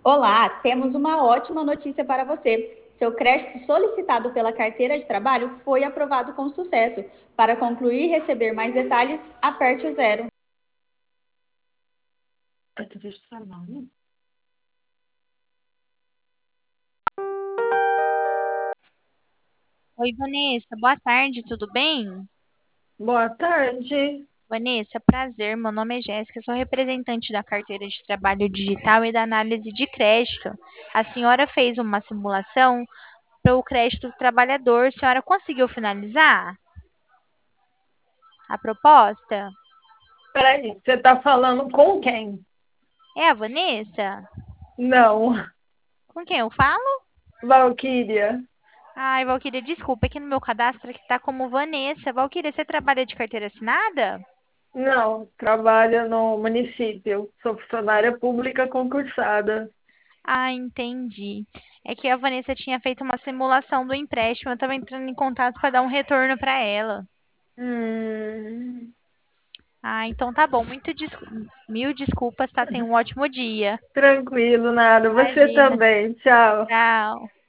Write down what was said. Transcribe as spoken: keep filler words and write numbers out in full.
Olá, temos uma ótima notícia para você. Seu crédito solicitado pela carteira de trabalho foi aprovado com sucesso. Para concluir e receber mais detalhes, aperte o zero. Oi, Vanessa, boa tarde, tudo bem? Boa tarde. Vanessa, prazer, meu nome é Jéssica, sou representante da carteira de trabalho digital e da análise de crédito. A senhora fez uma simulação para o crédito do trabalhador, a senhora conseguiu finalizar a proposta? Peraí, você está falando com quem? É a Vanessa? Não, Com quem eu falo? Valquíria. Ai, Valquíria, desculpa, aqui no meu cadastro que está como Vanessa. Valquíria, você trabalha de carteira assinada? Não, trabalho no município. Sou funcionária pública concursada. Ah, entendi. É que a Vanessa tinha feito uma simulação do empréstimo, eu estava entrando em contato para dar um retorno para ela. Hum, Ah, então tá bom. Muito des... Mil desculpas, tá? Tenha um ótimo dia. tranquilo, nada. Você Imagina. também. Tchau. Tchau.